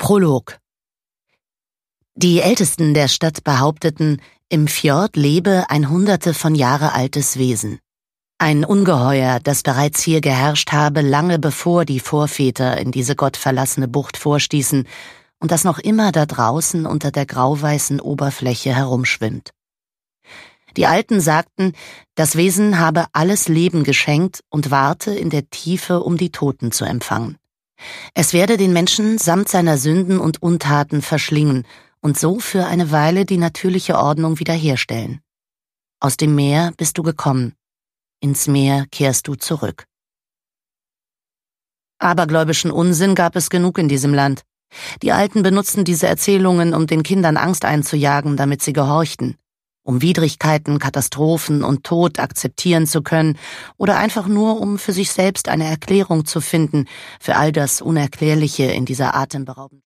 Prolog. Die Ältesten der Stadt behaupteten, im Fjord lebe ein Hunderte von Jahre altes Wesen. Ein Ungeheuer, das bereits hier geherrscht habe, lange bevor die Vorväter in diese gottverlassene Bucht vorstießen und das noch immer da draußen unter der grauweißen Oberfläche herumschwimmt. Die Alten sagten, das Wesen habe alles Leben geschenkt und warte in der Tiefe, um die Toten zu empfangen. Es werde den Menschen samt seiner Sünden und Untaten verschlingen und so für eine Weile die natürliche Ordnung wiederherstellen. Aus dem Meer bist du gekommen, ins Meer kehrst du zurück. Abergläubischen Unsinn gab es genug in diesem Land. Die Alten benutzten diese Erzählungen, um den Kindern Angst einzujagen, damit sie gehorchten, um Widrigkeiten, Katastrophen und Tod akzeptieren zu können oder einfach nur, um für sich selbst eine Erklärung zu finden für all das Unerklärliche in dieser atemberaubenden